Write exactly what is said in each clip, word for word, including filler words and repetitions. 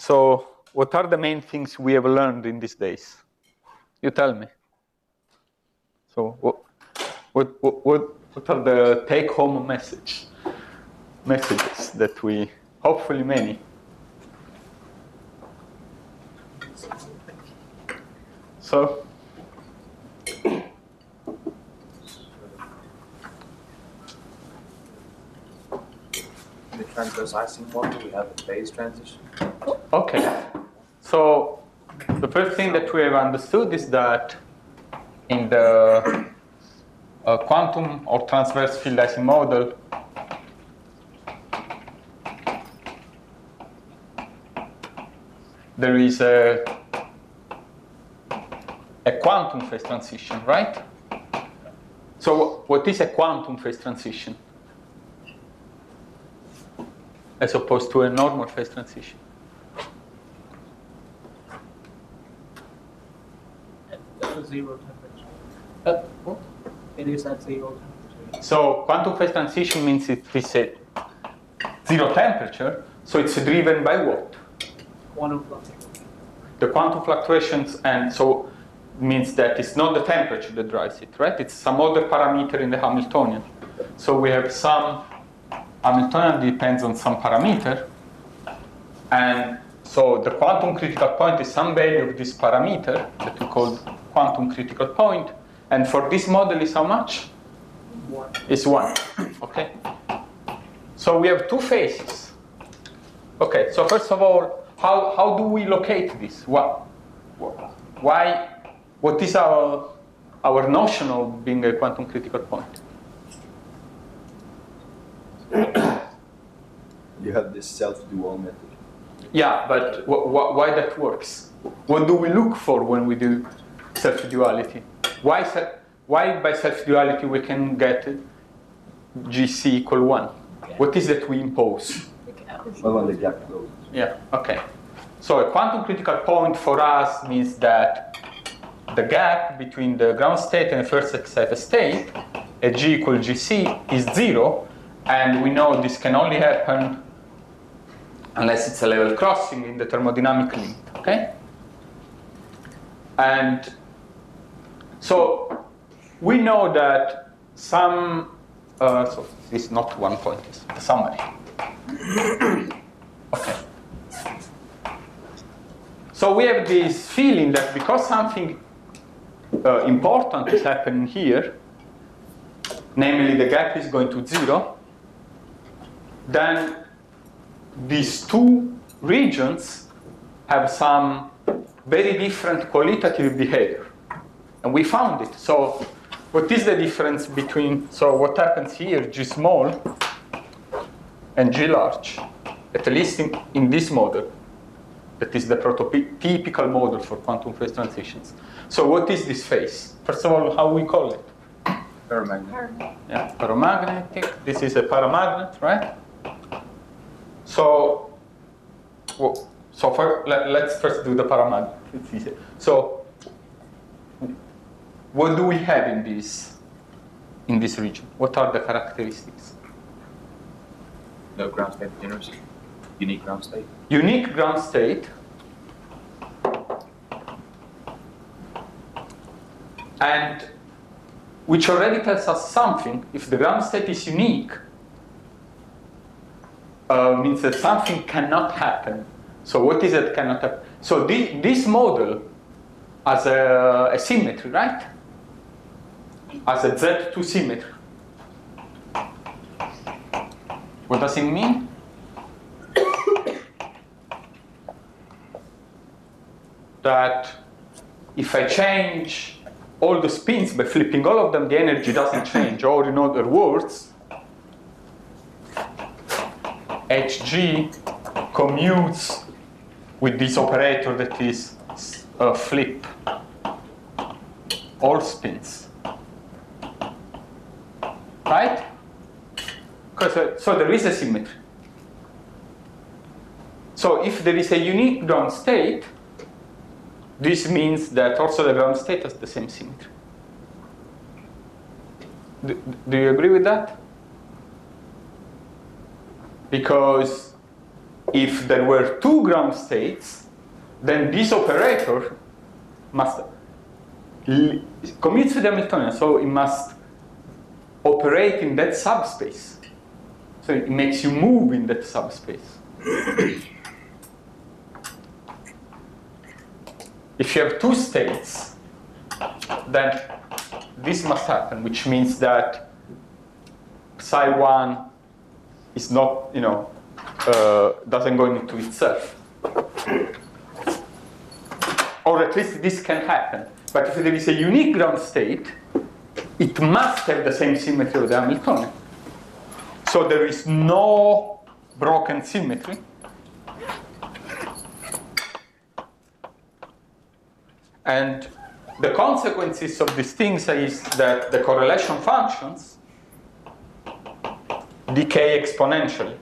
So what are the main things we have learned in these days? You tell me. So what, what, what, what are the take-home message, messages that we, hopefully many. So, In the transverse Ising model, we have a phase transition. okay. So the first thing that we have understood is that in the uh, quantum or transverse field Ising model, there is a, a quantum phase transition, right? So what is a quantum phase transition as opposed to a normal phase transition? At zero temperature. Uh, what? It is at zero temperature. So quantum phase transition means it is at zero temperature, so it's driven by what? Quantum fluctuation. The quantum fluctuations, and so means that it's not the temperature that drives it, right? It's some other parameter in the Hamiltonian. So we have some Hamiltonian depends on some parameter, and so the quantum critical point is some value of this parameter that we call quantum critical point, and for this model is how much? One. Is one, okay? So we have two phases. Okay, so first of all, how, how do we locate this? What, why, what is our, our notion of being a quantum critical point? You have this self-dual method. Yeah, but wh wh why that works? What do we look for when we do self-duality? Why, se why by self-duality we can get G C equal one? What is that we impose? Well, when the gap goes. Yeah, okay. So a quantum critical point for us means that the gap between the ground state and the first excited state at G equal G C is zero, and we know this can only happen unless it's a level crossing in the thermodynamic limit, okay? And so we know that some, uh, so this is not one point, it's a summary. Okay. So we have this feeling that because something uh, important is happening here, namely the gap is going to zero, then these two regions have some very different qualitative behavior. And we found it. So what is the difference between, so what happens here, G small and G large, at least in, in this model, that is the prototypical model for quantum phase transitions. So what is this phase? First of all, how we call it? Paramagnetic. Yeah, paramagnetic. This is a paramagnet, right? So, well, so for, let, let's first do the paramagnet. It's easier. So, what do we have in this in this region? What are the characteristics? No ground state degeneracy. Unique ground state. Unique ground state, and which already tells us something. If the ground state is unique, uh, means that something cannot happen. So what is it cannot happen? So this, this model has a, a symmetry, right? As a Z two symmetry. What does it mean? That if I change all the spins by flipping all of them, the energy doesn't change. Or in other words, Hg commutes with this operator that is uh, flip all spins. Right? Because, uh, so there is a symmetry. So if there is a unique ground state, this means that also the ground state has the same symmetry. Do, do you agree with that? Because if there were two ground states, then this operator must commute to the Hamiltonian, so it must operate in that subspace. So it makes you move in that subspace. If you have two states, then this must happen, which means that psi one is not, you know, uh, doesn't go into itself. Or at least this can happen. But if there is a unique ground state, it must have the same symmetry of the Hamiltonian. So there is no broken symmetry. And the consequences of these things is that the correlation functions decay exponentially.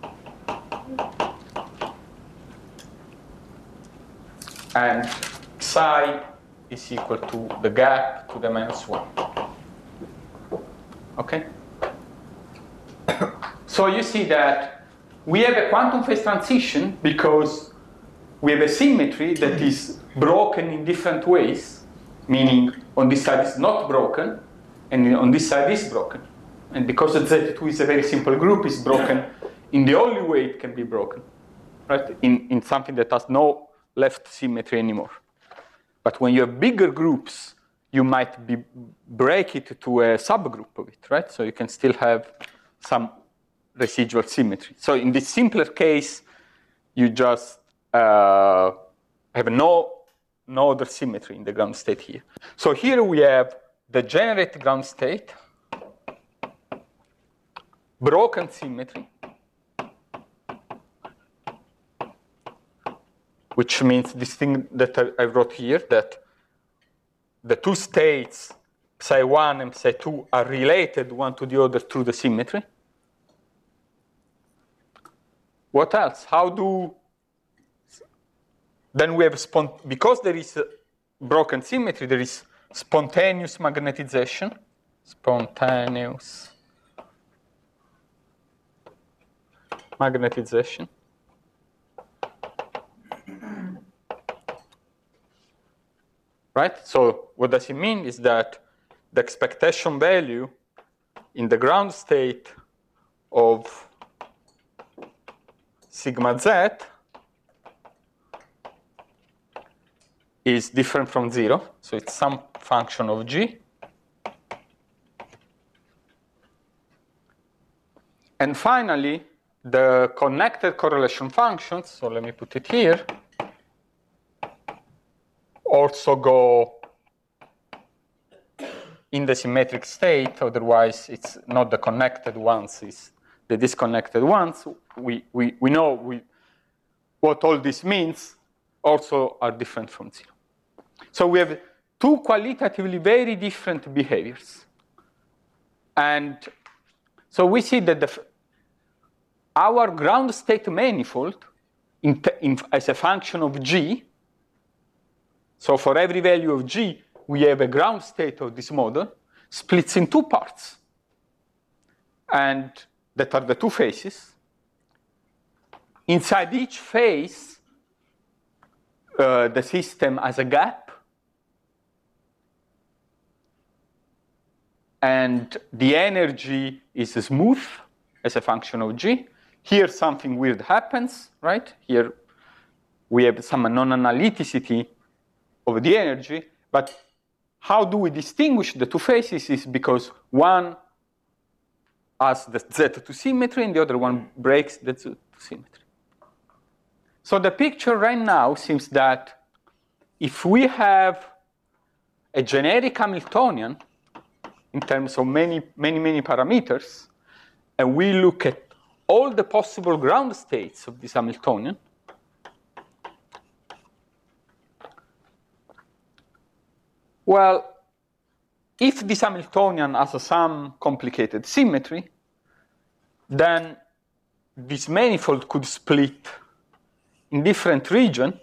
And psi is equal to the gap to the minus one. Okay? So you see that we have a quantum phase transition because we have a symmetry that is broken in different ways, meaning on this side it's not broken, and on this side it's broken. And because Z two is a very simple group, it's broken in the only way it can be broken, right? In, in something that has no left symmetry anymore. But when you have bigger groups, you might be, break it to a subgroup of it, right? So you can still have some residual symmetry. So in this simpler case, you just uh, have no, no other symmetry in the ground state here. So here we have the generate ground state, broken symmetry, which means this thing that I wrote here, that the two states, psi one and psi two, are related one to the other through the symmetry. What else? How do, then we have, spont because there is a broken symmetry, there is spontaneous magnetization, spontaneous magnetization. Right? So what does it mean is that the expectation value in the ground state of sigma z is different from zero. So it's some function of g. And finally, the connected correlation functions, so let me put it here, also go in the symmetric state, otherwise it's not the connected ones, it's the disconnected ones. We, we, we know we, what all this means also are different from zero. So we have two qualitatively very different behaviors. And so we see that the, our ground state manifold in, in, as a function of g, so for every value of g, we have a ground state of this model, splits in two parts. And that are the two phases. Inside each phase, uh, the system has a gap. And the energy is smooth as a function of g. Here something weird happens, right? Here we have some non-analyticity of the energy, but how do we distinguish the two phases is because one has the Z two symmetry and the other one breaks the Z two symmetry. So the picture right now seems that if we have a generic Hamiltonian in terms of many, many, many parameters, and we look at all the possible ground states of this Hamiltonian, well, if this Hamiltonian has some complicated symmetry, then this manifold could split in different regions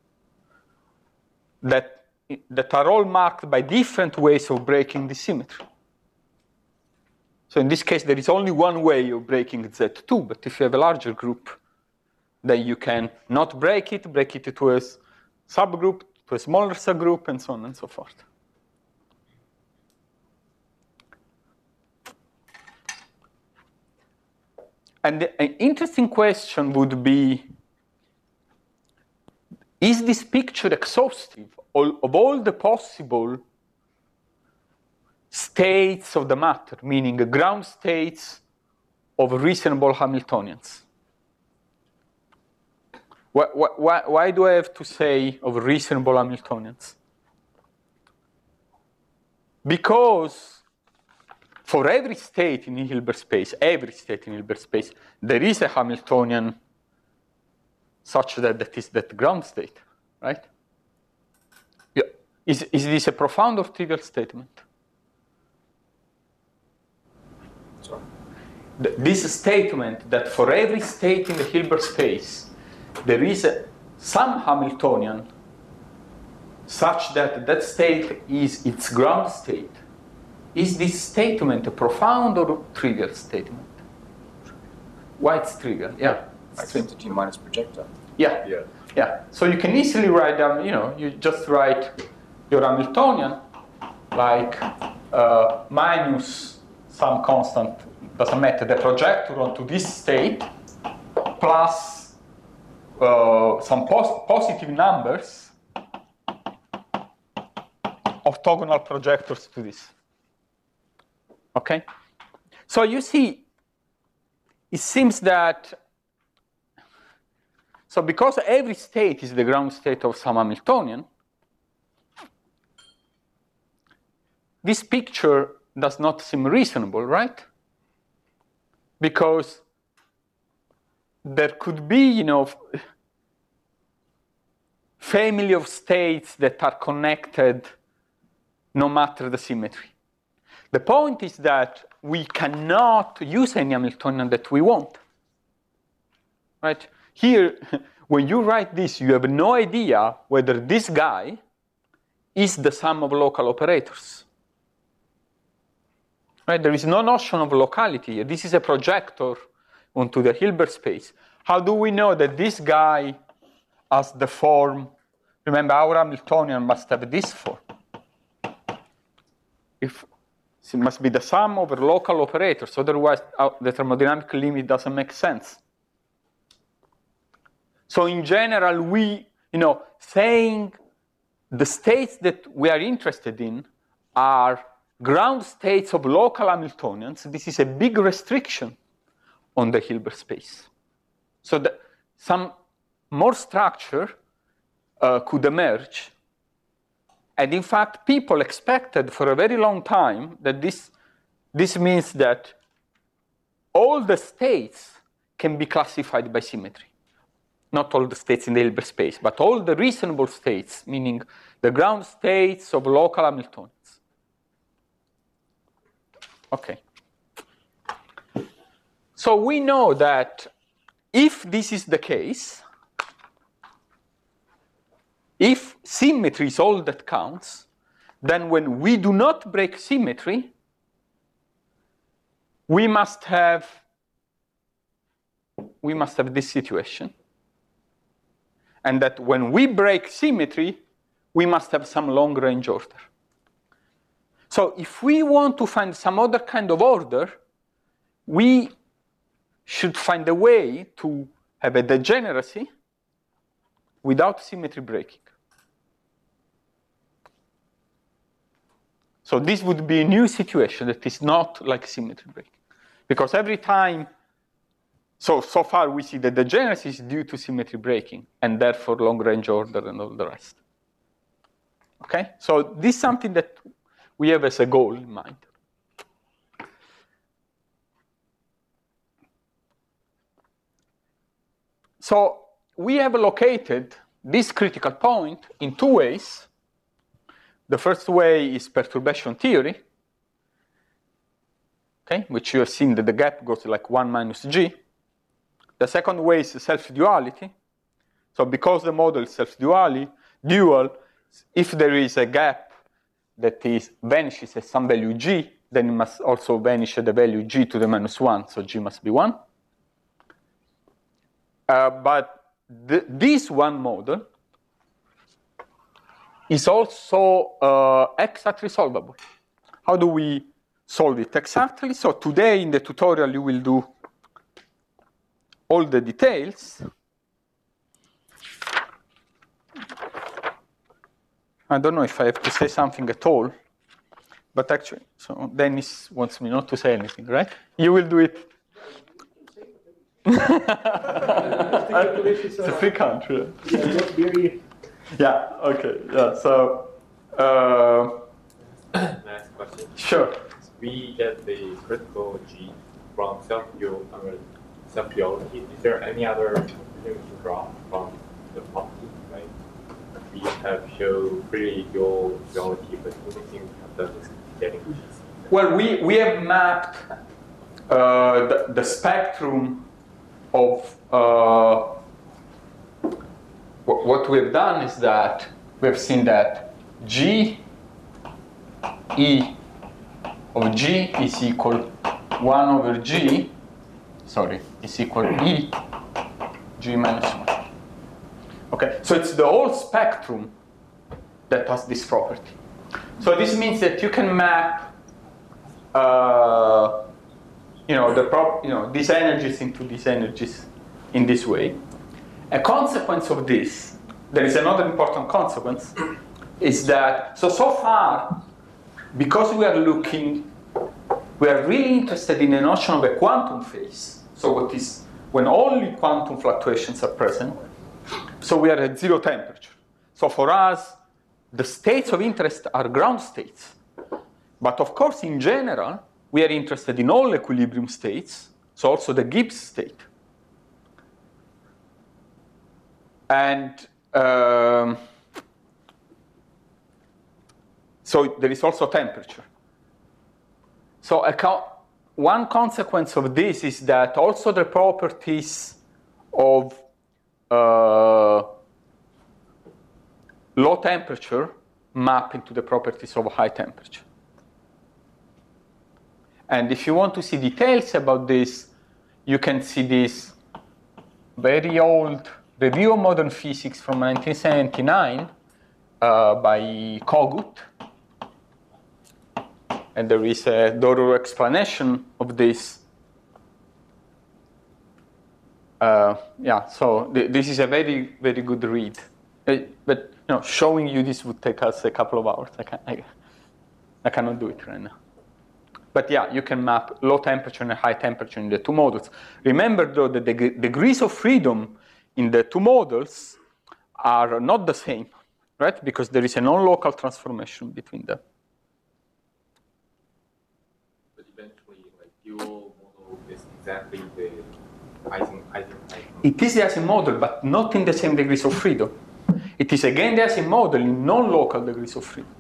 that, that are all marked by different ways of breaking the symmetry. So in this case, there is only one way of breaking Z two, but if you have a larger group, then you can not break it, break it to a s- subgroup, to a smaller subgroup, and so on and so forth. And the, an interesting question would be, is this picture exhaustive of, of all the possible states of the matter, meaning the ground states of reasonable Hamiltonians? Why, why, why do I have to say of reasonable Hamiltonians? Because for every state in Hilbert space, every state in Hilbert space, there is a Hamiltonian such that that is that ground state, right? Yeah. Is, is this a profound or trivial statement? Sorry. Th- This statement that for every state in the Hilbert space, there is a, some Hamiltonian such that that state is its ground state. Is this statement a profound or trivial statement? Why it's trivial? Yeah. Identity minus projector. Yeah. Yeah. Yeah. So you can easily write down, you know, you just write your Hamiltonian like uh, minus some constant, doesn't matter, the projector onto this state plus uh, some pos positive numbers, orthogonal projectors to this. Okay? So you see, it seems that, so because every state is the ground state of some Hamiltonian, this picture does not seem reasonable, right? Because there could be, you know, family of states that are connected no matter the symmetry. The point is that we cannot use any Hamiltonian that we want, right? Here, when you write this, you have no idea whether this guy is the sum of local operators. Right? There is no notion of locality. This is a projector onto the Hilbert space. How do we know that this guy has the form? Remember, our Hamiltonian must have this form. If it must be the sum over local operators, otherwise uh, the thermodynamic limit doesn't make sense. So in general, we, you know, saying the states that we are interested in are ground states of local Hamiltonians, this is a big restriction on the Hilbert space. So that some more structure uh, could emerge. And in fact, people expected for a very long time that this, this means that all the states can be classified by symmetry. Not all the states in the Hilbert space, but all the reasonable states, meaning the ground states of local Hamiltonians. Okay. So we know that if this is the case, if symmetry is all that counts, then when we do not break symmetry, we must have, we must have this situation. And that when we break symmetry, we must have some long-range order. So if we want to find some other kind of order, we should find a way to have a degeneracy without symmetry breaking. So this would be a new situation that is not like symmetry breaking. Because every time, so, so far we see that degeneracy is due to symmetry breaking, and therefore long-range order and all the rest. Okay? So this is something that we have as a goal in mind. So we have located this critical point in two ways. The first way is perturbation theory, okay, which you have seen that the gap goes like one minus g. The second way is self-duality. So because the model is self-dual, dual, if there is a gap that is vanishes at some value g, then it must also vanish at the value g to the minus one, so g must be one. Uh, but th this one model is also uh, exactly solvable. How do we solve it exactly? So today in the tutorial you will do all the details. I don't know if I have to say something at all, but actually, so Dennis wants me not to say anything, right? You will do it. It's a free country. Yeah, okay, yeah, so. Uh, Next question. Sure. We get the critical G from self-duality. Is there any other conclusion we can draw from the property? Right? We have shown pretty dual duality, but the only thing we have done is getting G. Well, we, we have mapped uh, the, the spectrum of uh, what we have done is that we have seen that G E of G is equal one over G, sorry, is equal E G minus one. Okay, so it's the whole spectrum that has this property. So this means that you can map, uh, you know, the prop, you know, these energies into these energies in this way. A consequence of this, there is another important consequence, is that so so far, because we are looking, we are really interested in the notion of a quantum phase. So what is when only quantum fluctuations are present. So we are at zero temperature. So for us, the states of interest are ground states. But of course, in general, we are interested in all equilibrium states, so also the Gibbs state. And um, so there is also temperature. So a co one consequence of this is that also the properties of uh, low temperature map into the properties of high temperature. And if you want to see details about this, you can see this very old Review of Modern Physics from nineteen seventy-nine uh, by Kogut. And there is a thorough explanation of this. Uh, yeah, so th this is a very, very good read. Uh, but you know, showing you this would take us a couple of hours. I, can, I, I cannot do it right now. But yeah, you can map low temperature and high temperature in the two models. Remember, though, that the degrees of freedom in the two models are not the same, right? Because there is a non-local transformation between them. But eventually, like dual model is exactly the Ising, Ising, Ising. It is the Ising model, but not in the same degrees of freedom. It is again the Ising model in non-local degrees of freedom.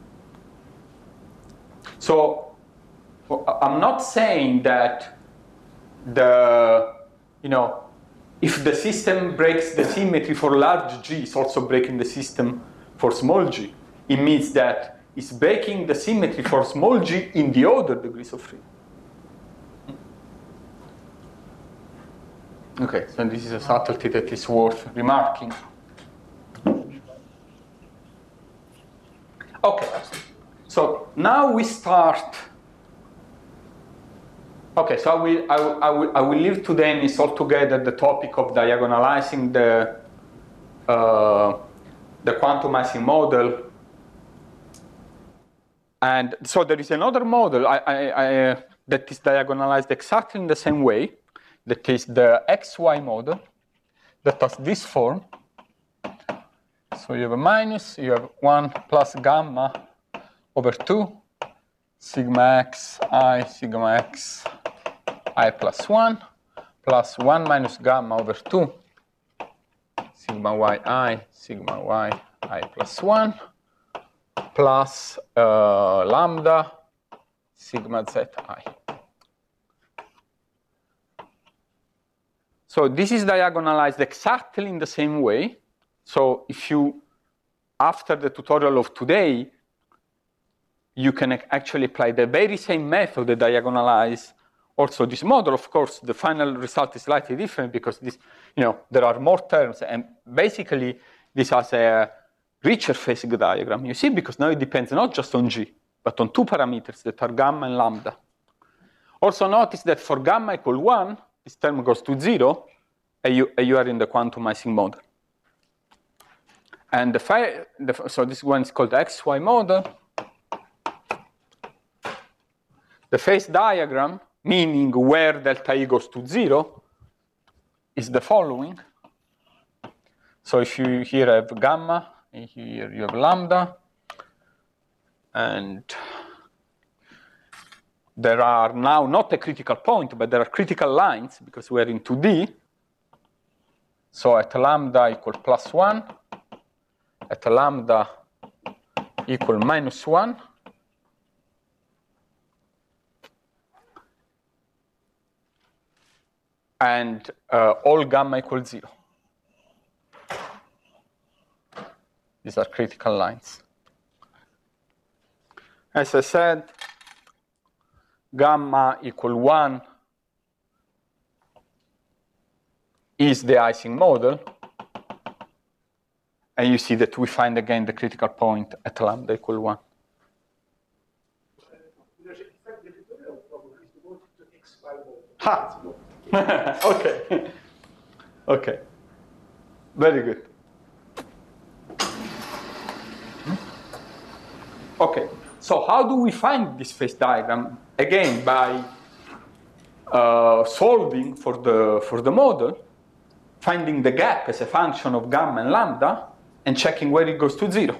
So I'm not saying that the, you know, if the system breaks the symmetry for large G, it's also breaking the system for small g. It means that it's breaking the symmetry for small g in the other degrees of freedom. Okay, so this is a subtlety that is worth remarking. Okay, so now we start. Okay, so I will, I will, I will, I will leave to Dennis altogether the topic of diagonalizing the, uh, the quantum Ising model. And so there is another model I, I, I, uh, that is diagonalized exactly in the same way. That is the X Y model that has this form. So you have a minus, you have one plus gamma over two, sigma x I, sigma x I plus one, plus one minus gamma over two, sigma y I, sigma y I plus one, plus uh, lambda, sigma z I. So this is diagonalized exactly in the same way. So if you, after the tutorial of today, you can actually apply the very same method to diagonalize also this model. Of course, the final result is slightly different because this, you know, there are more terms, and basically this has a richer phase diagram, you see, because now it depends not just on G, but on two parameters that are gamma and lambda. Also notice that for gamma equal one, this term goes to zero, and you, and you are in the quantumizing model. And the, phi, the so this one is called the X Y model. The phase diagram, meaning where delta E goes to zero, is the following. So if you here have gamma, and here you have lambda, and there are now not a critical point, but there are critical lines because we're in two D. So at lambda equal plus one, at lambda equal minus one, and uh, all gamma equals zero. These are critical lines. As I said, gamma equal one is the Ising model. And you see that we find again the critical point at lambda equal one. Ha! Okay. Okay. Very good. Okay. So how do we find this phase diagram? Again, by uh, solving for the for the model, finding the gap as a function of gamma and lambda, and checking where it goes to zero.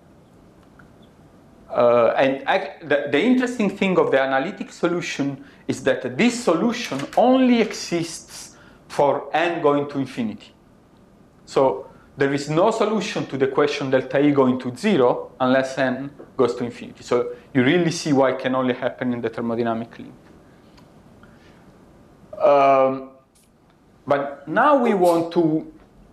Uh, and I, the, the interesting thing of the analytic solution is that this solution only exists for n going to infinity. So there is no solution to the question delta E going to zero unless n goes to infinity. So you really see why it can only happen in the thermodynamic limit. Um, but now we want to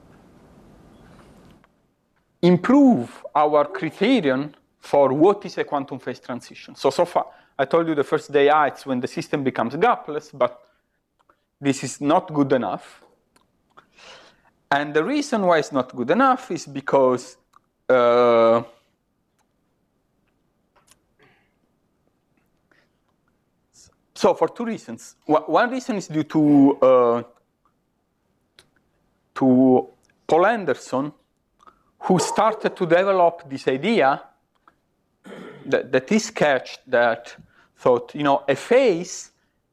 improve our criterion for what is a quantum phase transition. So, so far, I told you the first day ah, it's when the system becomes gapless, but this is not good enough. And the reason why it's not good enough is because uh, so for two reasons. One reason is due to uh, to Paul Anderson, who started to develop this idea that, that he sketched that thought, you know, a phase,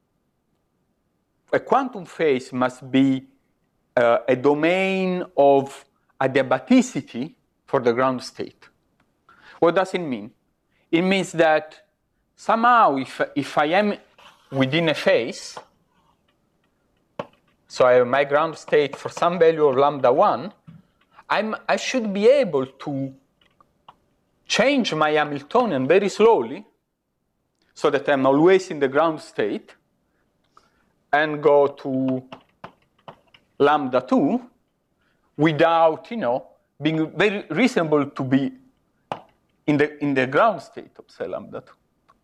a quantum phase must be uh, a domain of adiabaticity for the ground state. What does it mean? It means that somehow if, if I am within a phase, so I have my ground state for some value of lambda one, I'm, I should be able to change my Hamiltonian very slowly so that I'm always in the ground state and go to lambda two without, you know, being very reasonable to be in the, in the ground state of say lambda two.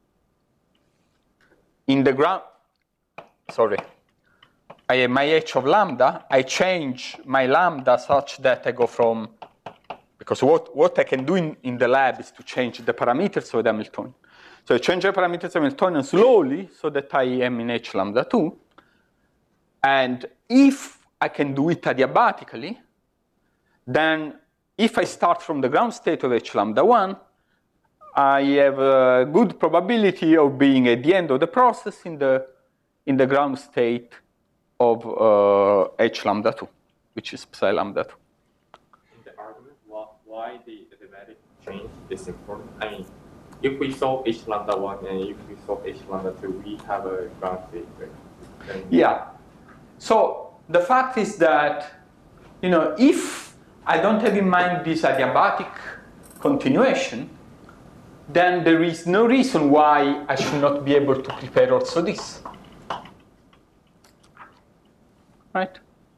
In the ground, sorry. I have my h of lambda, I change my lambda such that I go from, because what, what I can do in, in the lab is to change the parameters of the Hamiltonian. So I change the parameters of the Hamiltonian slowly so that I am in h lambda two. And if I can do it adiabatically, then if I start from the ground state of h lambda one, I have a good probability of being at the end of the process in the, in the ground state of uh, h lambda two, which is psi lambda two. In the argument, why, why the adiabatic change is important? I mean, if we solve h lambda one and if we solve h lambda two, we have a ground state, right? Then yeah. So the fact is that, you know, if I don't have in mind this adiabatic continuation, then there is no reason why I should not be able to prepare also this. Right?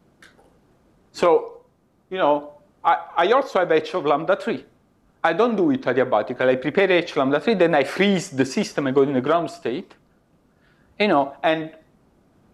So, you know, I, I also have h of lambda three. I don't do it adiabatically. I prepare h lambda three, then I freeze the system, I go in the ground state. You know, and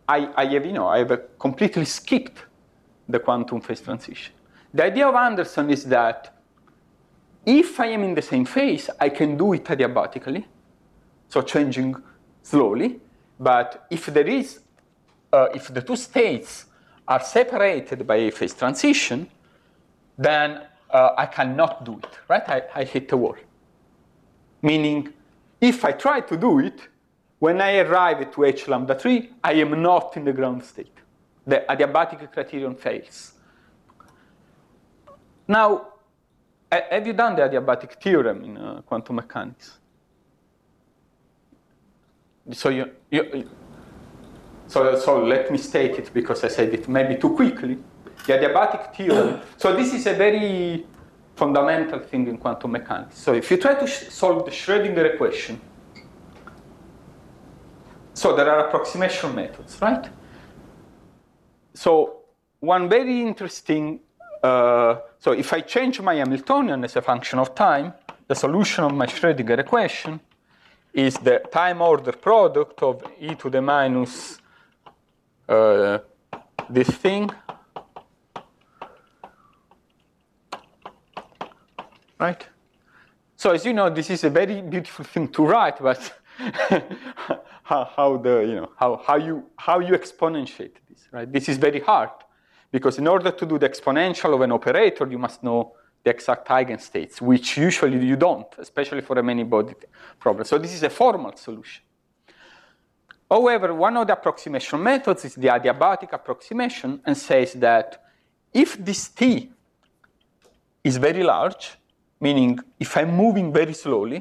I, I have, you know, I have completely skipped the quantum phase transition. The idea of Anderson is that if I am in the same phase, I can do it adiabatically, so changing slowly. But if there is, uh, if the two states are separated by a phase transition, then uh, I cannot do it, right? I, I hit a wall. Meaning, if I try to do it, when I arrive to H lambda three, I am not in the ground state. The adiabatic criterion fails. Now, have you done the adiabatic theorem in uh, quantum mechanics? So you, you so, so let me state it because I said it maybe too quickly. The adiabatic theorem. So this is a very fundamental thing in quantum mechanics. So if you try to solve the Schrödinger equation, so there are approximation methods, right? So one very interesting, uh, so if I change my Hamiltonian as a function of time, the solution of my Schrödinger equation is the time order product of e to the minus uh, this thing, right? So as you know, this is a very beautiful thing to write, but how, how the you know how how you how you exponentiate this, right? This is very hard because in order to do the exponential of an operator, you must know the exact eigenstates, which usually you don't, especially for a many-body problem. So this is a formal solution. However, one of the approximation methods is the adiabatic approximation and says that if this t is very large, meaning if I'm moving very slowly,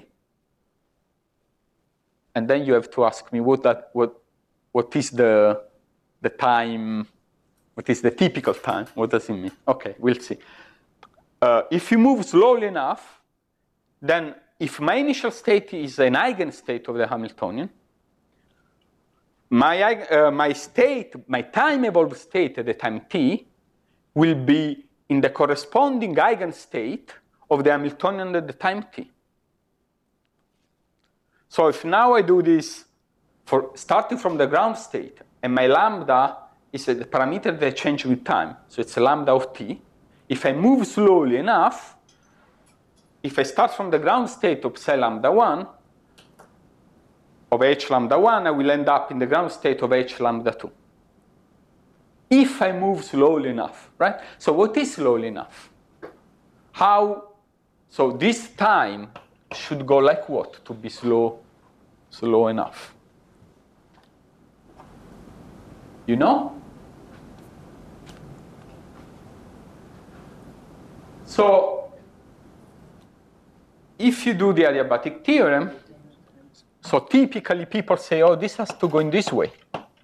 and then you have to ask me what that what what is the the time, what is the typical time? What does it mean? Okay, we'll see. Uh, if you move slowly enough, then if my initial state is an eigenstate of the Hamiltonian, my uh, my state, my time evolved state at the time t, will be in the corresponding eigenstate of the Hamiltonian at the time t. So if now I do this for starting from the ground state, and my lambda is the parameter that changes with time, so it's a lambda of t. If I move slowly enough, if I start from the ground state of psi lambda one, of h lambda one, I will end up in the ground state of h lambda two. If I move slowly enough, right? So what is slowly enough? How, so this time should go like what to be slow, slow enough? You know? So if you do the adiabatic theorem, so typically people say, oh, this has to go in this way.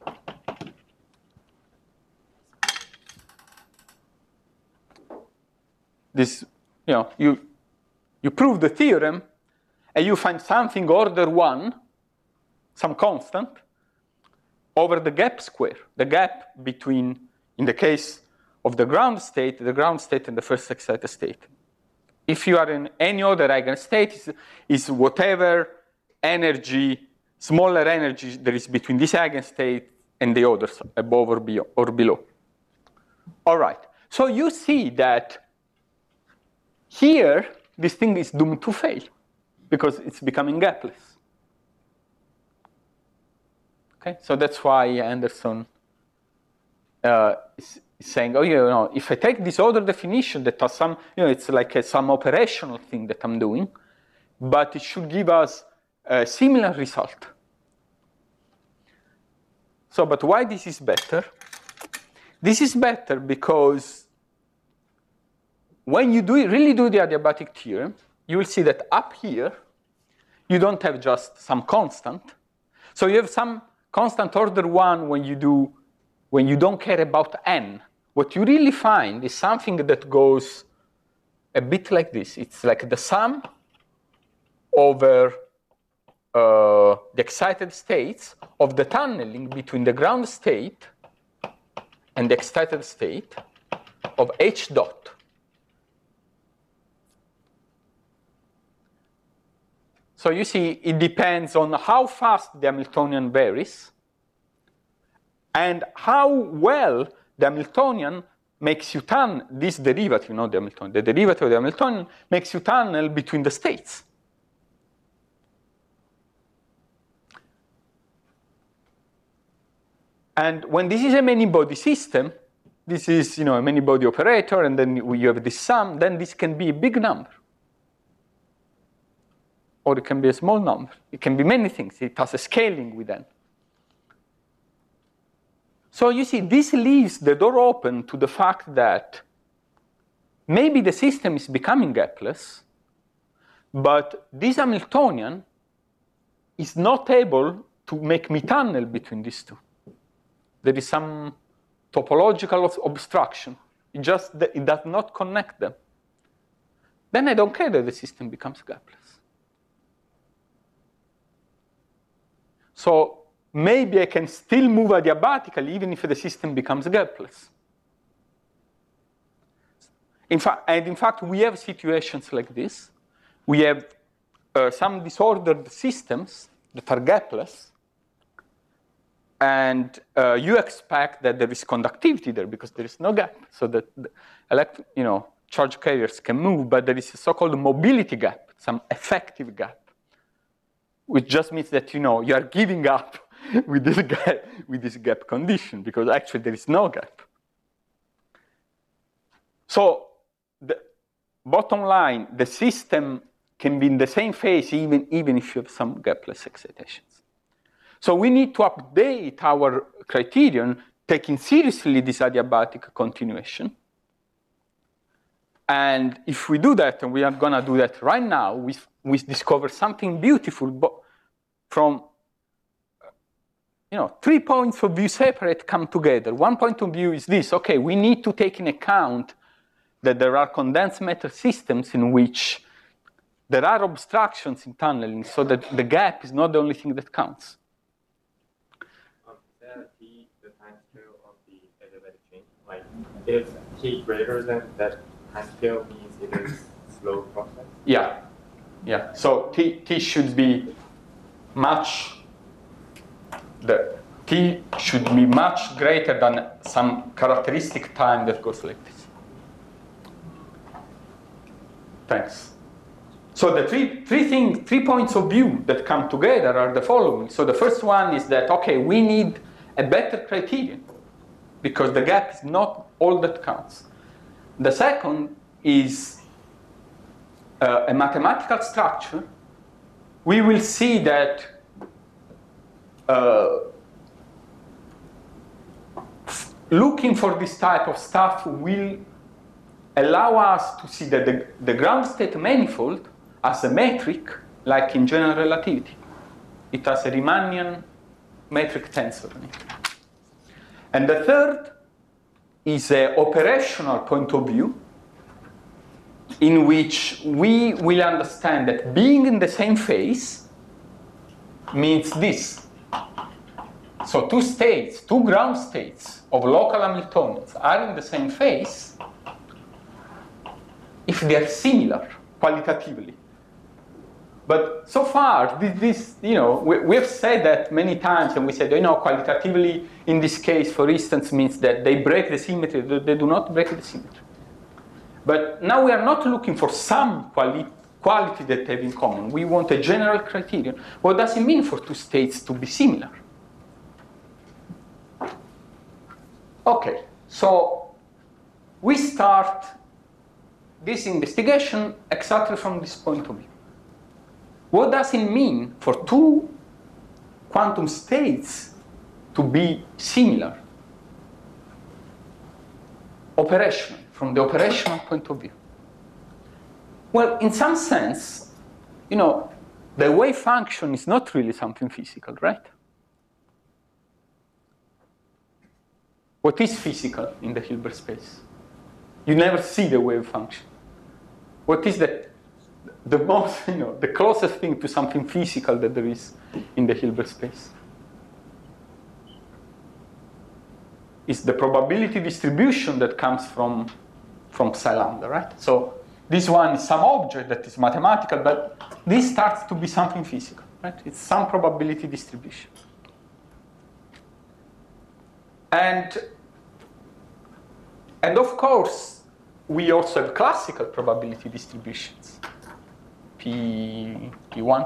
This, you know, you, you prove the theorem, and you find something order one, some constant, over the gap square, the gap between, in the case of the ground state, the ground state and the first excited state. If you are in any other eigenstate, is, is whatever energy, smaller energy there is between this eigenstate and the others, above or, be, or below. All right, so you see that here, this thing is doomed to fail because it's becoming gapless. Okay, so that's why Anderson uh, is, is saying, oh, you know, if I take this other definition that has some, you know, it's like a, some operational thing that I'm doing, but it should give us a similar result. So, but why this is better? This is better because when you do really do the adiabatic theorem, you will see that up here, you don't have just some constant. So you have some constant order one when you do, when you don't care about n. What you really find is something that goes a bit like this. It's like the sum over uh, the excited states of the tunneling between the ground state and the excited state of h dot. So you see, it depends on how fast the Hamiltonian varies and how well the Hamiltonian makes you tunnel, this derivative, not the Hamiltonian, the derivative of the Hamiltonian makes you tunnel between the states. And when this is a many-body system, this is, you know, a many-body operator, and then you have this sum, then this can be a big number. Or it can be a small number. It can be many things. It has a scaling with n. So you see, this leaves the door open to the fact that maybe the system is becoming gapless, but this Hamiltonian is not able to make me tunnel between these two. There is some topological obstruction. It just it does not connect them. Then I don't care that the system becomes gapless. So maybe I can still move adiabatically even if the system becomes gapless. In fact, and in fact, we have situations like this. We have uh, some disordered systems that are gapless, and uh, you expect that there is conductivity there because there is no gap, so that the elect you know, charge carriers can move, but there is a so-called mobility gap, some effective gap, which just means that, you know, you are giving up with this gap, with this gap condition, because actually there is no gap. So the bottom line, the system can be in the same phase even, even if you have some gapless excitations. So we need to update our criterion, taking seriously this adiabatic continuation. And if we do that, and we are going to do that right now, we, we discover something beautiful but from, you know, three points of view separate come together. One point of view is this: okay, we need to take in account that there are condensed matter systems in which there are obstructions in tunneling, so that the gap is not the only thing that counts. Um, is that t the time scale of the adiabatic change? Like, if t greater than that time scale means it is slow process? Yeah, yeah. So t, t should be much, the t should be much greater than some characteristic time that goes like this. Thanks. So the three, three things, three points of view that come together are the following. So the first one is that, okay, we need a better criterion because the gap is not all that counts. The second is uh, a mathematical structure. We will see that uh, looking for this type of stuff will allow us to see that the, the ground state manifold as a metric, like in general relativity. It has a Riemannian metric tensor in it. And the third is an operational point of view in which we will understand that being in the same phase means this. So two states, two ground states of local Hamiltonians are in the same phase if they are similar qualitatively. But so far, this, this you know, we, we have said that many times, and we said, you know, qualitatively, in this case, for instance, means that they break the symmetry, they do not break the symmetry. But now we are not looking for some quali quality that they have in common. We want a general criterion. What does it mean for two states to be similar? Okay, so we start this investigation exactly from this point of view. What does it mean for two quantum states to be similar? Operationally, from the operational point of view. Well, in some sense, you know, the wave function is not really something physical, right? What is physical in the Hilbert space? You never see the wave function. What is the, the most, you know, the closest thing to something physical that there is in the Hilbert space? Is the probability distribution that comes from, from psi lambda, right? So this one is some object that is mathematical, but this starts to be something physical, right? It's some probability distribution. And, and of course, we also have classical probability distributions, P, P1.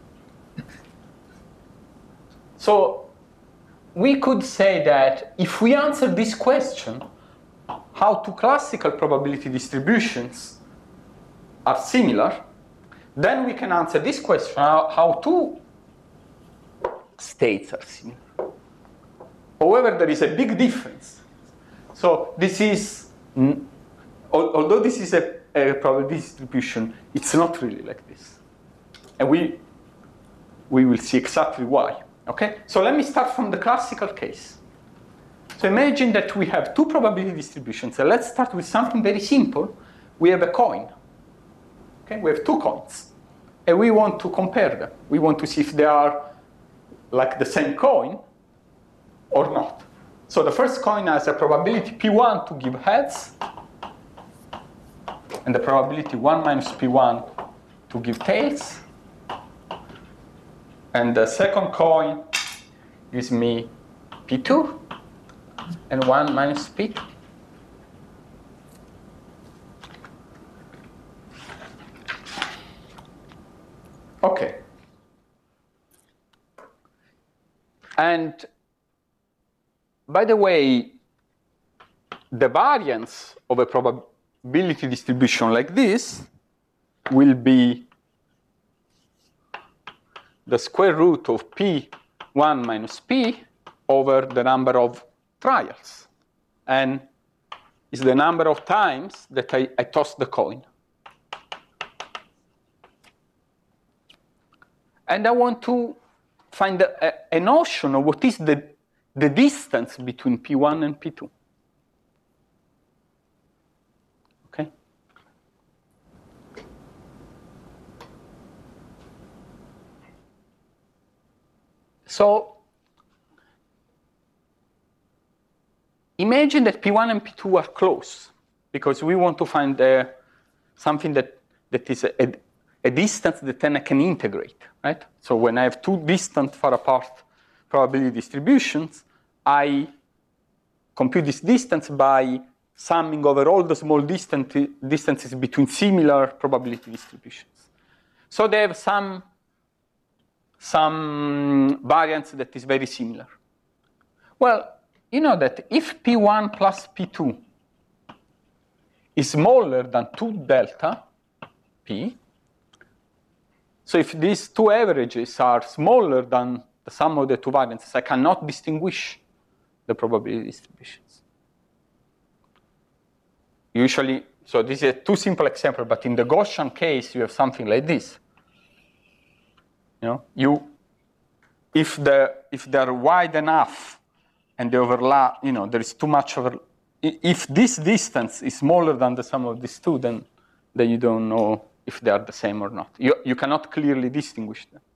So we could say that if we answer this question, how two classical probability distributions are similar, then we can answer this question, how, how two states are similar. However, there is a big difference. So this is, although this is a, a probability distribution, it's not really like this. And we, we will see exactly why. Okay? So let me start from the classical case. So imagine that we have two probability distributions. So let's start with something very simple. We have a coin. Okay? We have two coins. And we want to compare them. We want to see if they are like the same coin or not. So the first coin has a probability P one to give heads, and the probability one minus P one to give tails. And the second coin gives me P two and one minus P two. Okay. And by the way, the variance of a probability distribution like this will be the square root of P one minus P over the number of trials. And is the number of times that I, I toss the coin. And I want to find a, a, a notion of what is the, the distance between P one and P two. Okay? So imagine that P one and P two are close, because we want to find uh, something that, that is a, a a distance that then I can integrate, right? So when I have two distant far apart probability distributions, I compute this distance by summing over all the small distant distances between similar probability distributions. So they have some, some variance that is very similar. Well, you know that if P one plus P two is smaller than two delta P, so if these two averages are smaller than the sum of the two variances, I cannot distinguish the probability distributions. Usually, so this is a too simple example, but in the Gaussian case, you have something like this. You know, you, if the if they're wide enough and they overlap, you know, there is too much over. If this distance is smaller than the sum of these two, then then you don't know if they are the same or not. You, you cannot clearly distinguish them.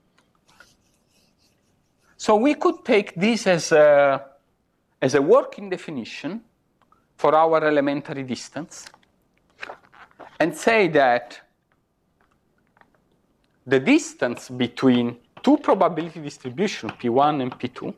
So we could take this as a, as a working definition for our elementary distance and say that the distance between two probability distributions, P one and P two,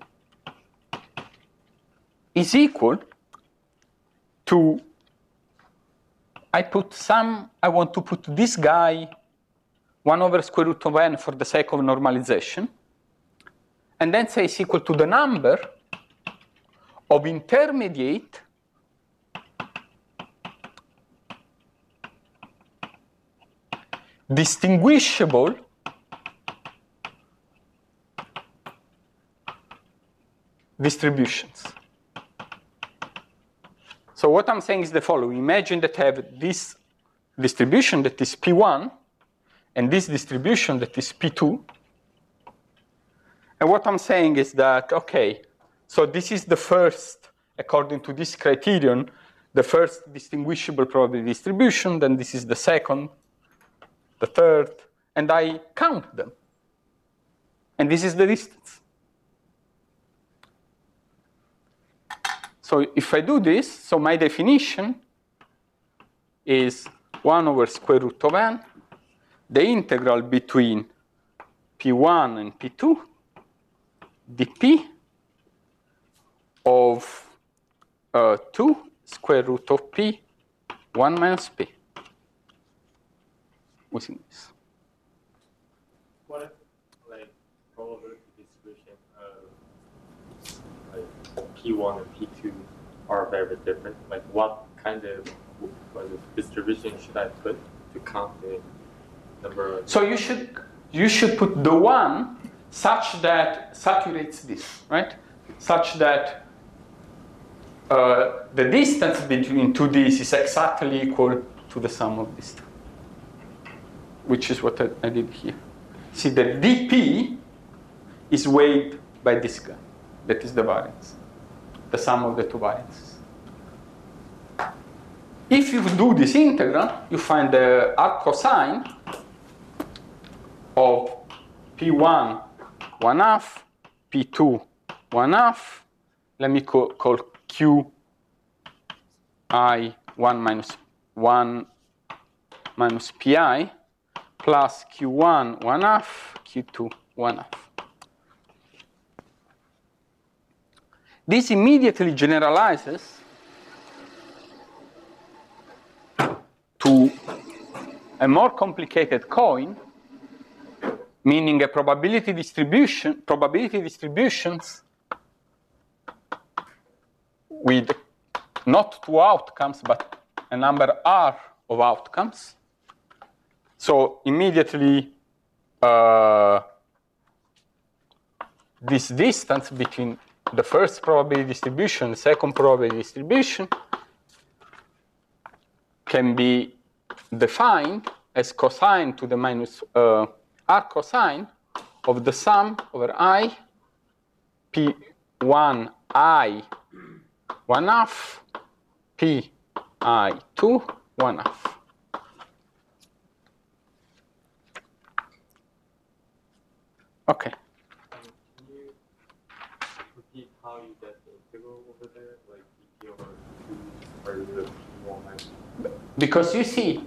is equal to, I put some, I want to put this guy one over square root of n for the sake of normalization, and then say it's equal to the number of intermediate distinguishable distributions. So what I'm saying is the following. Imagine that I have this distribution that is P one and this distribution that is P two. And what I'm saying is that, okay, so this is the first, according to this criterion, the first distinguishable probability distribution, then this is the second, the third, and I count them. And this is the distance. So if I do this, so my definition is one over square root of n, the integral between P one and P two, dp of uh, two square root of p, one minus p. Using this. What if, like, probability distribution of like P one and P two are very different? Like, what kind of what is distribution should I put to count the number of? So you should you should put the one such that saturates this, right? Such that uh, the distance between two D's is exactly equal to the sum of these two, which is what I, I did here. See, the dp is weighed by this guy. That is the variance, the sum of the two variances. If you do this integral, you find the arc cosine of P one, one half, P two, one half. Let me call, call Q I one minus one minus Pi plus Q one, one half, Q two, one half. This immediately generalizes to a more complicated coin, meaning a probability distribution, probability distributions with not two outcomes, but a number R of outcomes. So immediately, uh, this distance between the first probability distribution and the second probability distribution can be defined as cosine to the minus uh, R cosine of the sum over I, P one I, one half, P I two, one half. Okay. Can you repeat how you get the integral over there, like dp over two square root of P one minus? Because you see,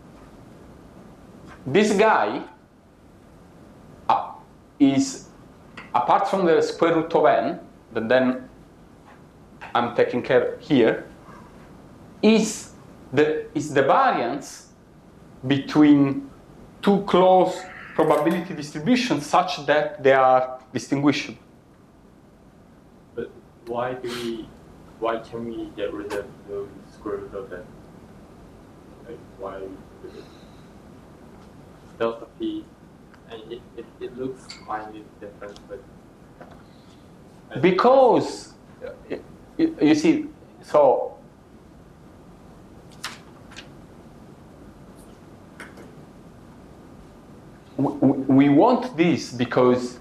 this guy uh, is, apart from the square root of n, that then I'm taking care here, is the, is the variance between two close probability distributions such that they are distinguishable. But why do we, why can we get rid of those square root of n? Like, why delta p, and it, it, it looks slightly different, but because you, you see, so we, we want this because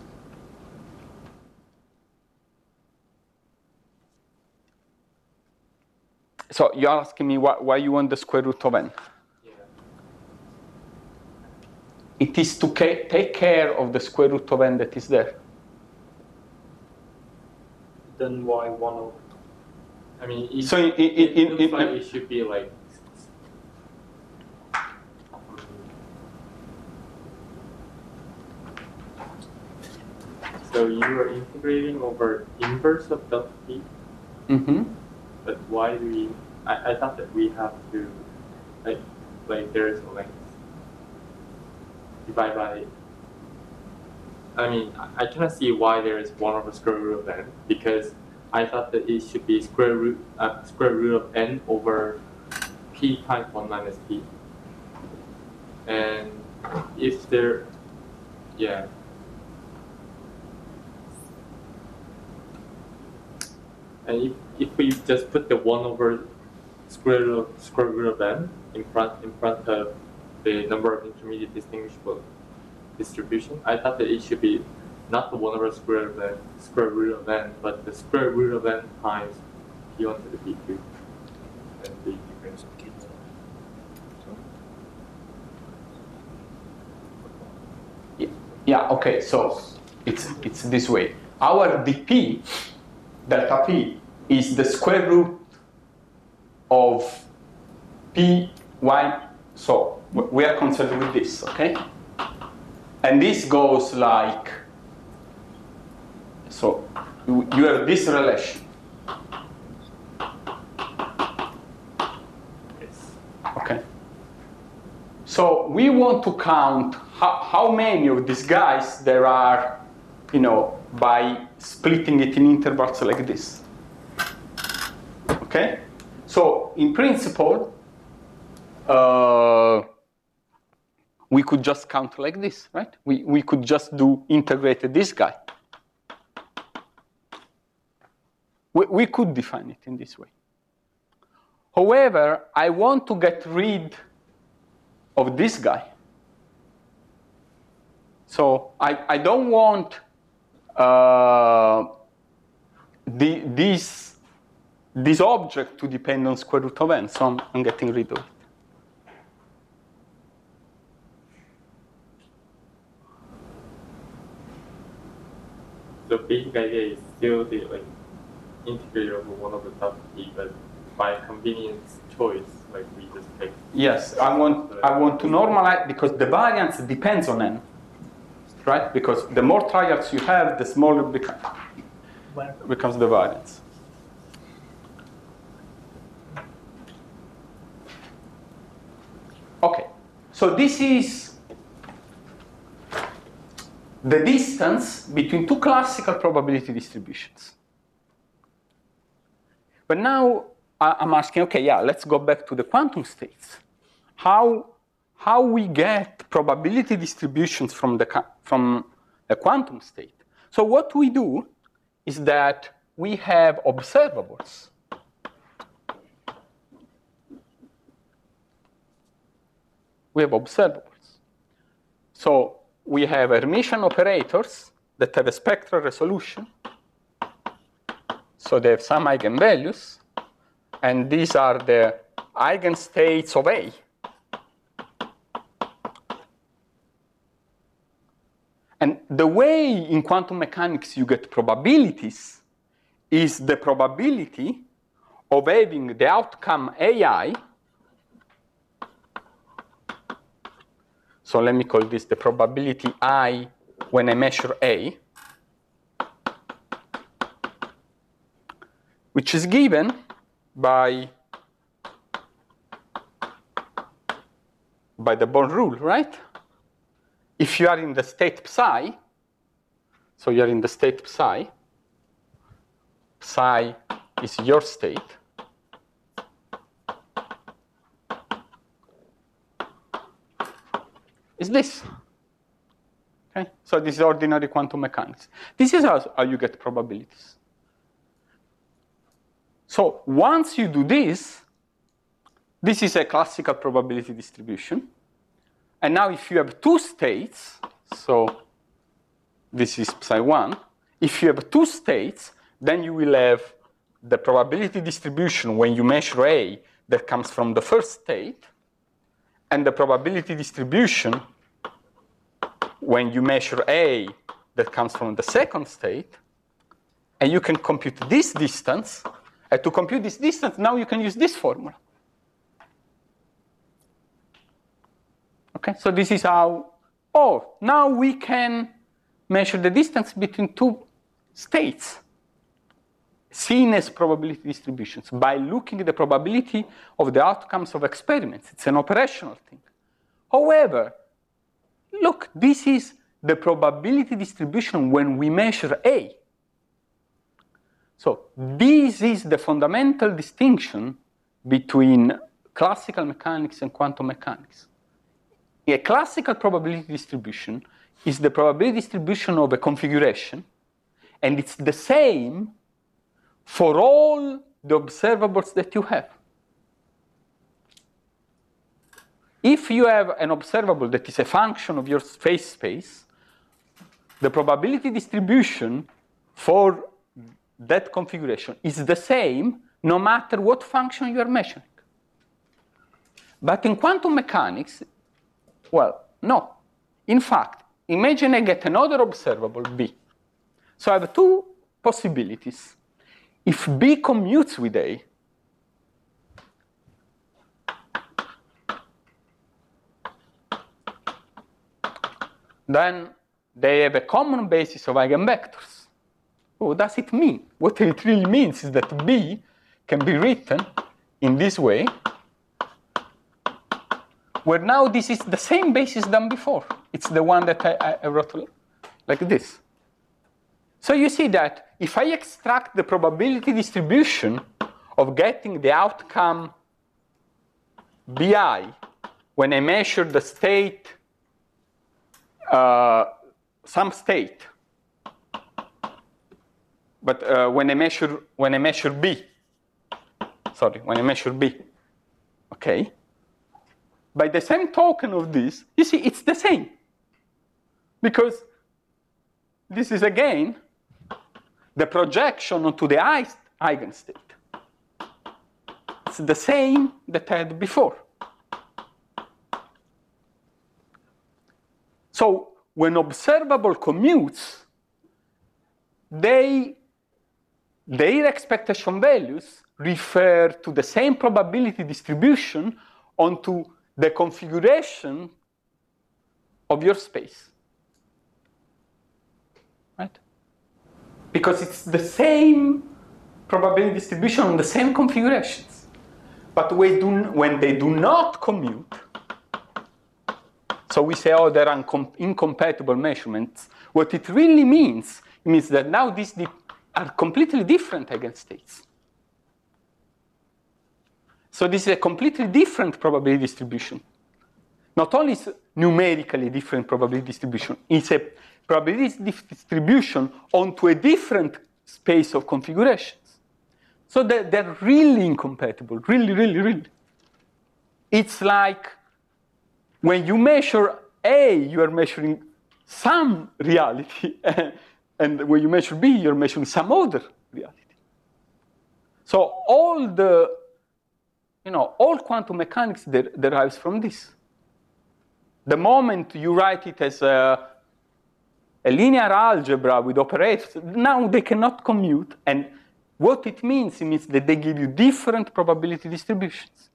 so you're asking me why, why you want the square root of n. yeah. It is to ca take care of the square root of n that is there. Then why one over? I mean, it, So in, in, it in, looks in, like it should be like. So you are integrating over inverse of delta p, mm-hmm. but why do we? I, I thought that we have to, like, like there is a length divide by. I mean, I, I cannot see why there is one over square root of n, because I thought that it should be square root uh, square root of n over p times one minus p. And if there, yeah. And if, if we just put the one over square root of, square root of n in front in front of the number of intermediate distinguishable distribution, I thought that it should be not the one over square root of n, square root of n, but the square root of n times p one to the p two. And the difference. Yeah, okay, so it's, it's this way. Our dp, delta p, is the square root of p y, so we are concerned with this, okay? And this goes like, so you have this relation. So we want to count how, how many of these guys there are, you know, by splitting it in intervals like this. Okay? So in principle, uh, we could just count like this, right? We, we could just do integrate this guy. We, we could define it in this way. However, I want to get rid of this guy. So I, I don't want uh, the, this, this object to depend on square root of n, so I'm, I'm getting rid of it. The basic idea is still the like integrator of one of the top p, but by convenience choice, like we just take. Yes, I want I want to normalize because the variance depends on n, right? Because the more triads you have, the smaller beca Where? becomes the variance. Okay, so this is the distance between two classical probability distributions. But now I'm asking, okay, yeah, let's go back to the quantum states. How, how we get probability distributions from, the, from a quantum state. So what we do is that we have observables. We have observables. So we have Hermitian operators that have a spectral resolution. So they have some eigenvalues. And these are the eigenstates of A. And the way in quantum mechanics you get probabilities is the probability of having the outcome A I. So let me call this the probability I when I measure A, which is given by, by the Born rule, right? If you are in the state psi, so you're in the state psi, psi is your state, is this. Okay? So this is ordinary quantum mechanics. This is how, how you get probabilities. So once you do this, this is a classical probability distribution. And now if you have two states, so this is psi one, if you have two states, then you will have the probability distribution when you measure A that comes from the first state, and the probability distribution when you measure A that comes from the second state, and you can compute this distance. And to compute this distance, now you can use this formula. Okay, so this is how, oh, now we can measure the distance between two states seen as probability distributions by looking at the probability of the outcomes of experiments. It's an operational thing. However, look, this is the probability distribution when we measure A. So this is the fundamental distinction between classical mechanics and quantum mechanics. A classical probability distribution is the probability distribution of a configuration, and it's the same for all the observables that you have. If you have an observable that is a function of your phase space, the probability distribution for that configuration is the same no matter what function you are measuring. But in quantum mechanics, well, no. In fact, imagine I get another observable, B. So I have two possibilities. If B commutes with A, then they have a common basis of eigenvectors. What does it mean? What it really means is that B can be written in this way. where now this is the same basis than before. It's the one that I, I wrote like this. So you see that if I extract the probability distribution of getting the outcome Bi when I measure the state, uh, some state, but uh, when I measure when I measure B, sorry, when I measure B, okay. By the same token of this, you see it's the same, because this is again the projection onto the ith eigenstate. It's the same that I had before. So when observable commutes, they, their expectation values refer to the same probability distribution onto the configuration of your space. Right? Because it's the same probability distribution on the same configurations. But we do, when they do not commute, so we say, oh, they're uncom incompatible measurements. What it really means, it means that now these are completely different eigenstates. So this is a completely different probability distribution. Not only is numerically different probability distribution, it's a probability distribution onto a different space of configurations. So they're, they're really incompatible, really, really, really. It's like when you measure A, you are measuring some reality, and when you measure B, you're measuring some other reality. So all the, you know, all quantum mechanics der derives from this. The moment you write it as a, a linear algebra with operators, now they cannot commute, and what it means, it means that they give you different probability distributions.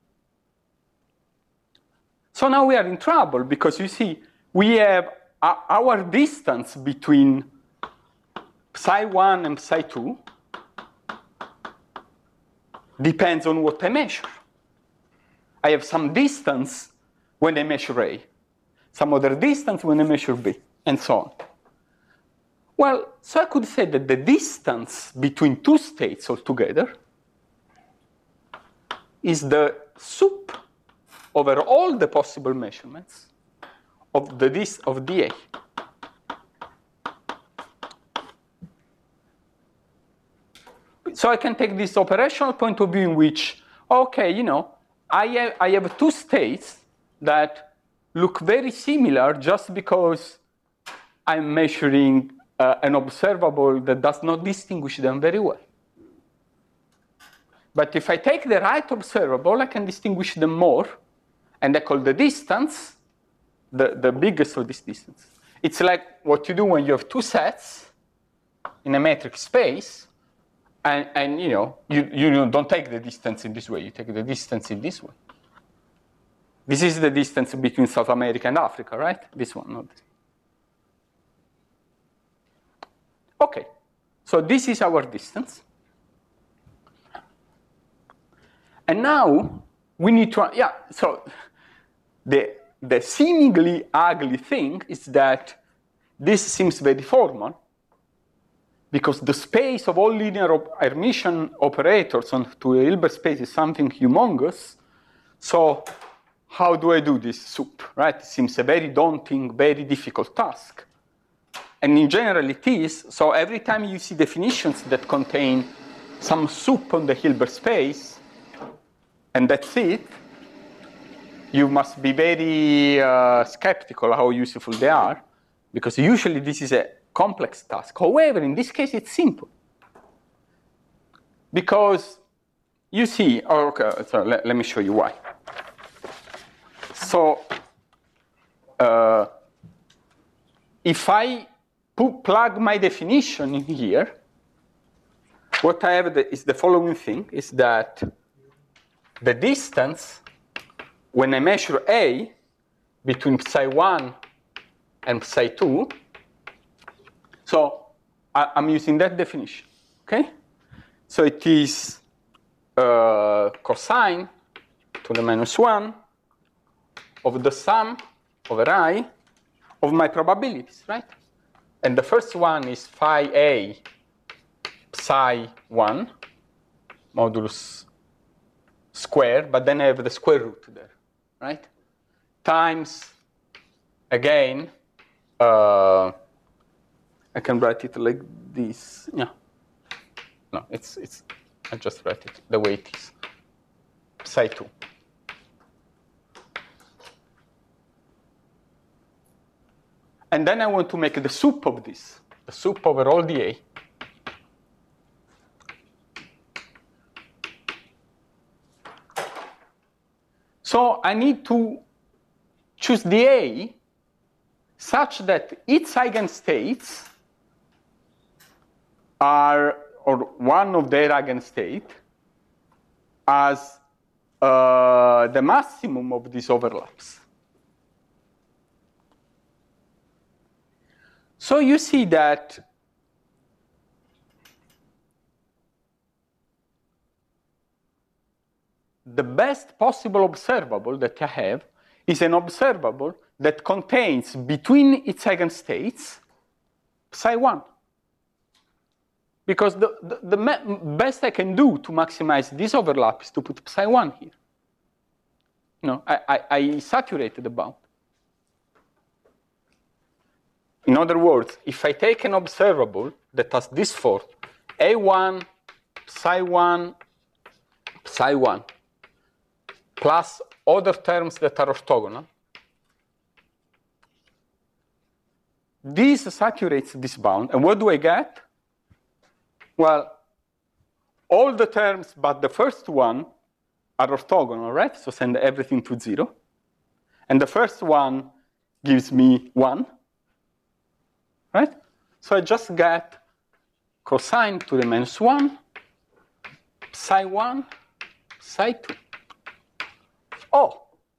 So now we are in trouble, because you see, we have uh, our distance between psi one and psi two depends on what I measure. I have some distance when I measure A, some other distance when I measure B, and so on. Well, so I could say that the distance between two states altogether is the sup over all the possible measurements of the dis of dA. So I can take this operational point of view in which, okay, you know, I have, I have two states that look very similar just because I'm measuring uh, an observable that does not distinguish them very well. But if I take the right observable, I can distinguish them more, and I call the distance the, the biggest of this distance. It's like what you do when you have two sets in a metric space, and, and you know, you, you don't take the distance in this way, you take the distance in this way. This is the distance between South America and Africa, right? This one, not this. Okay, so this is our distance. And now we need to, yeah, so the, the seemingly ugly thing is that this seems very formal, because the space of all linear op Hermitian operators onto a Hilbert space is something humongous. So how do I do this sup, right? It seems a very daunting, very difficult task. And in general it is, so every time you see definitions that contain some sup on the Hilbert space, and that's it, you must be very uh, skeptical how useful they are, because usually this is a complex task. However, in this case, it's simple. Because you see, oh, okay, so let, let me show you why. So uh, if I put, plug my definition in here, what I have is the following thing, is that the distance when I measure A between psi one and psi two, so I, I'm using that definition, okay? So it is uh, cosine to the minus one of the sum over I of my probabilities, right? And the first one is phi A psi one modulus square, but then I have the square root there, right? Times, again, uh, I can write it like this. Yeah. No, it's, it's, I just write it the way it is. Psi two. And then I want to make the soup of this, the soup over all the A. So I need to choose the A such that its eigenstates are, or one of their eigenstate, as uh, the maximum of these overlaps. So you see that the best possible observable that I have is an observable that contains between its eigenstates psi one. Because the, the, the best I can do to maximize this overlap is to put psi one here. You know, I, I, I saturated the bound. In other words, if I take an observable that has this form, A one, psi one, psi one, plus other terms that are orthogonal, this saturates this bound. And what do I get? Well, all the terms but the first one are orthogonal, right? So send everything to zero. And the first one gives me one. Right? So I just get cosine to the minus one, psi one, psi two. Oh.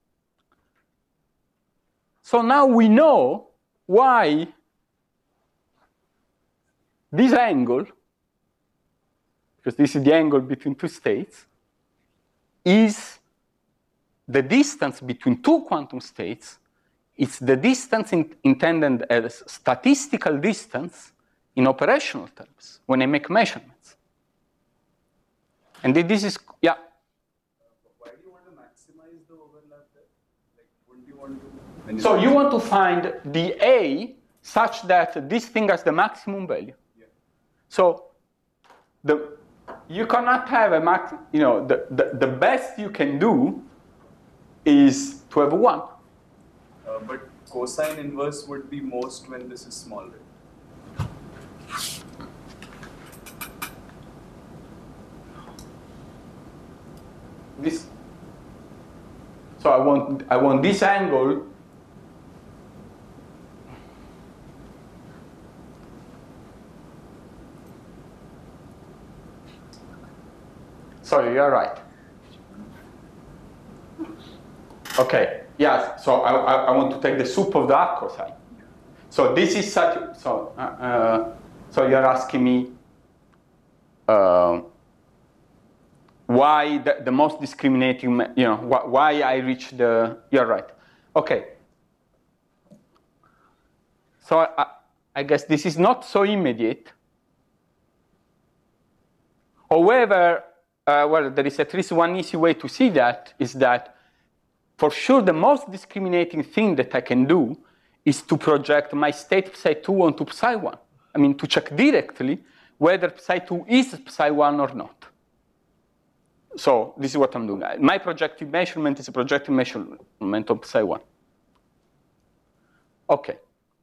So now we know why this angle, because this is the angle between two states, is the distance between two quantum states. It's the distance in, intended as statistical distance in operational terms when I make measurements. And this is, yeah. Why do you want to maximize the overlap there? Like, wouldn't you want to? So you want to find the A such that this thing has the maximum value. Yeah. So the you cannot have a max. You know, the, the the best you can do is to have one. Uh, but cosine inverse would be most when this is small, right? This. So I want I want this angle. Sorry, you're right. Okay. Yes, so I, I, I want to take the soup of the arc cosine. So this is such, so, uh, uh, so you're asking me uh, why the, the most discriminating, you know, wh why I reach the, you're right. Okay. So I, I guess this is not so immediate. However, uh, well, there is at least one easy way to see that, is that for sure, the most discriminating thing that I can do is to project my state psi two onto psi one. I mean, to check directly whether psi two is psi one or not. So this is what I'm doing. My projective measurement is a projective measurement of psi one. OK.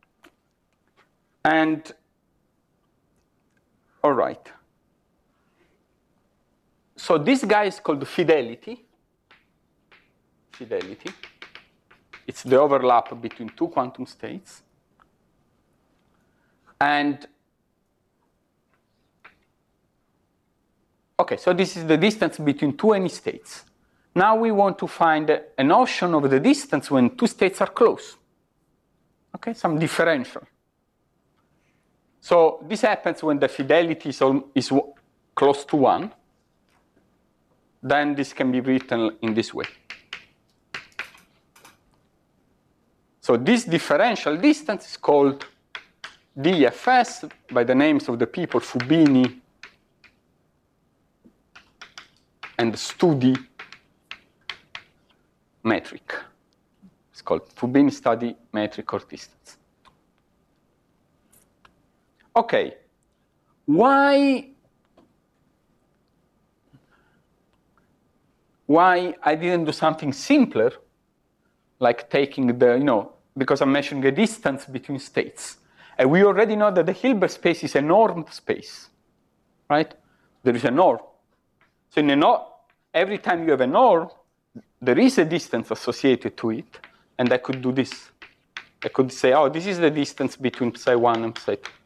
And all right. So this guy is called fidelity. Fidelity. It's the overlap between two quantum states. And OK, so this is the distance between two any states. Now we want to find a notion of the distance when two states are close. OK, some differential. So this happens when the fidelity is, is close to one. Then this can be written in this way. So this differential distance is called D F S by the names of the people Fubini and Studi metric. It's called Fubini study metric or distance. Okay, why, why I didn't do something simpler, like taking the, you know, because I'm measuring a distance between states. And we already know that the Hilbert space is a normed space, right? There is a norm. So in a norm, every time you have a norm, there is a distance associated to it, and I could do this. I could say, oh, this is the distance between psi one and psi two.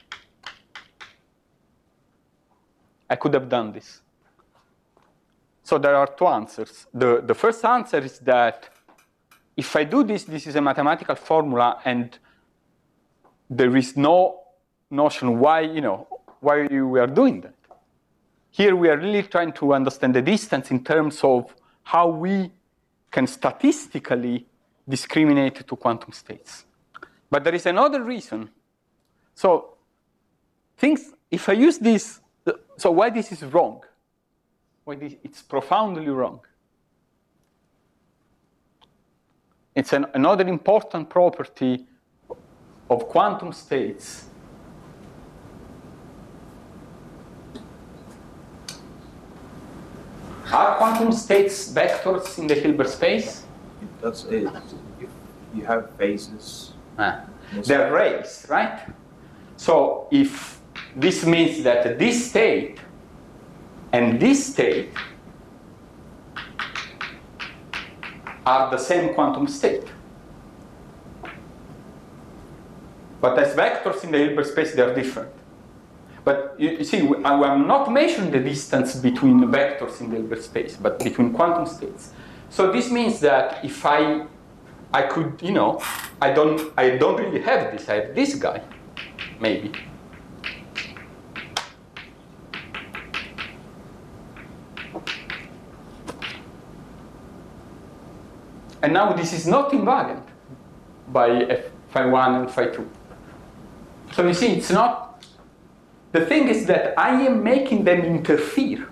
I could have done this. So there are two answers. The, the first answer is that if I do this, this is a mathematical formula, and there is no notion why, you know, why we are doing that. Here we are really trying to understand the distance in terms of how we can statistically discriminate to quantum states. But there is another reason. So things, if I use this, so why this is wrong? Why this, it's profoundly wrong. It's an, another important property of quantum states. Are quantum states vectors in the Hilbert space? It does it. If you have phases. Ah, they're rays, right? So if this means that this state and this state are the same quantum state. But as vectors in the Hilbert space, they are different. But you, you see, I'm not measuring the distance between vectors in the Hilbert space, but between quantum states. So this means that if I, I could, you know, I don't, I don't really have this. I have this guy, maybe. And now this is not invariant by phi one and phi two. So you see, it's not, the thing is that I am making them interfere.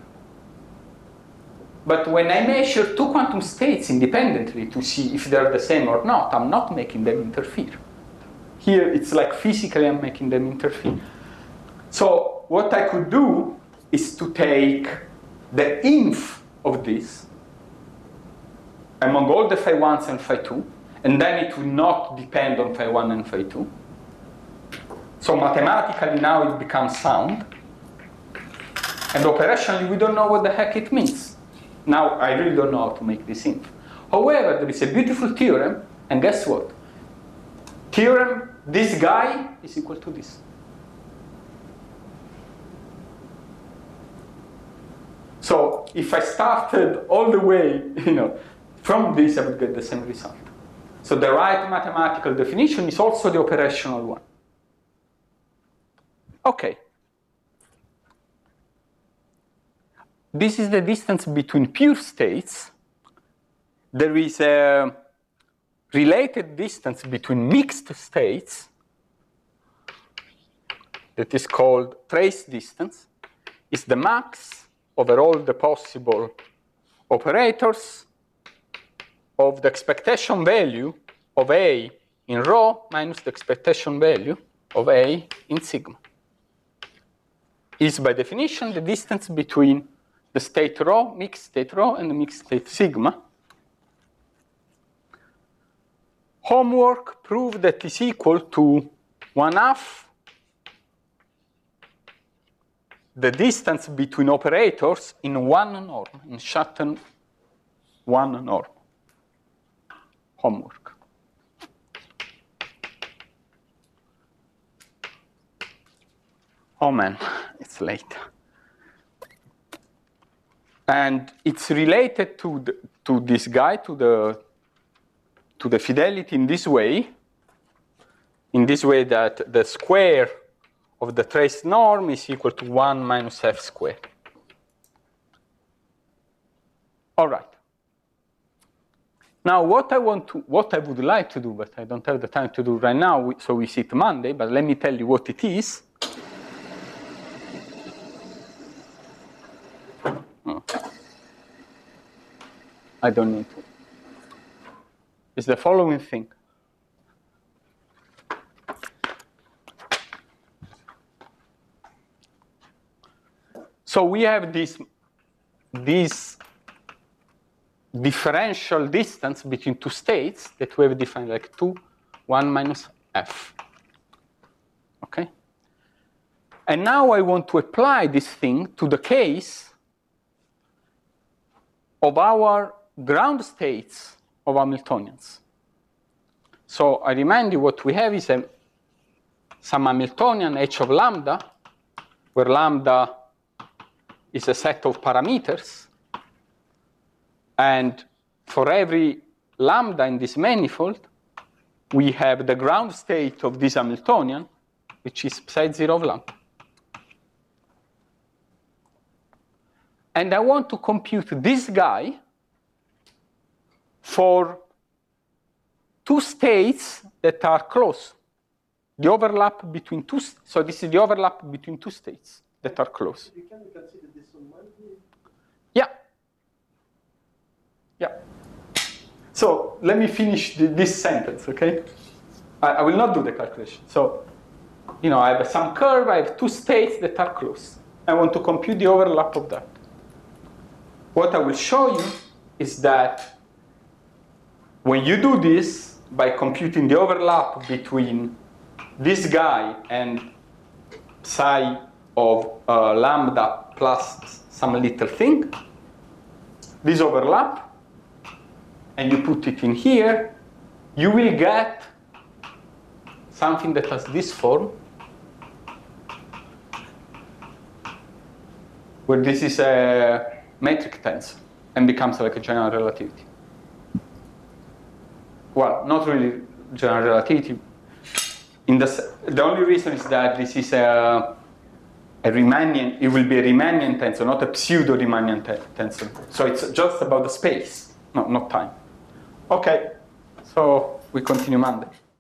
But when I measure two quantum states independently to see if they're the same or not, I'm not making them interfere. Here, it's like physically I'm making them interfere. So what I could do is to take the inf of this among all the phi ones and phi two, and then it will not depend on phi one and phi two. So mathematically now it becomes sound. And operationally we don't know what the heck it means. Now I really don't know how to make this inf. However, there is a beautiful theorem, and guess what? Theorem, this guy is equal to this. So if I started all the way, you know, from this, I would get the same result. So the right mathematical definition is also the operational one. Okay. This is the distance between pure states. There is a related distance between mixed states that is called trace distance. It's the max over all the possible operators of the expectation value of A in rho minus the expectation value of A in sigma. Is by definition the distance between the state rho, mixed state rho, and the mixed state sigma. Homework proved that is equal to one half the distance between operators in one norm, in Schatten one norm. Homework. Oh man, it's late. And it's related to the, to this guy, to the to the fidelity in this way. In this way that the square of the trace norm is equal to one minus f squared. All right. Now, what I want to, what I would like to do, but I don't have the time to do right now, so we see it Monday. But let me tell you what it is. Oh. I don't need to. It's the following thing. So we have this, this differential distance between two states that we have defined like two, one minus f. Okay? And now I want to apply this thing to the case of our ground states of Hamiltonians. So I remind you what we have is a, some Hamiltonian h of lambda, where lambda is a set of parameters. And for every lambda in this manifold, we have the ground state of this Hamiltonian, which is psi zero of lambda. And I want to compute this guy for two states that are close. The overlap between two, so this is the overlap between two states that are close. You can consider this on Monday. Yeah. Yeah. So let me finish the, this sentence, okay? I, I will not do the calculation. So, you know, I have some curve, I have two states that are close. I want to compute the overlap of that. What I will show you is that when you do this by computing the overlap between this guy and psi of uh, lambda plus some little thing, this overlap, and you put it in here, you will get something that has this form, where this is a metric tensor and becomes like a general relativity. Well, not really general relativity. In the, the only reason is that this is a, a Riemannian, it will be a Riemannian tensor, not a pseudo-Riemannian te tensor. So it's just about the space, no, not time. Okay, so we continue Monday.